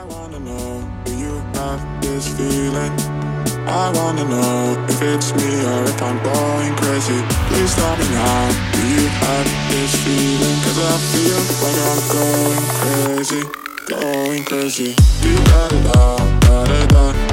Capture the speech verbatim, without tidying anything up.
wanna know, do you have this feeling? I wanna know if it's me or if I'm going crazy. Please tell me now, do you have this feeling? Cause I feel like I'm going crazy, going crazy. You got it all, got it all.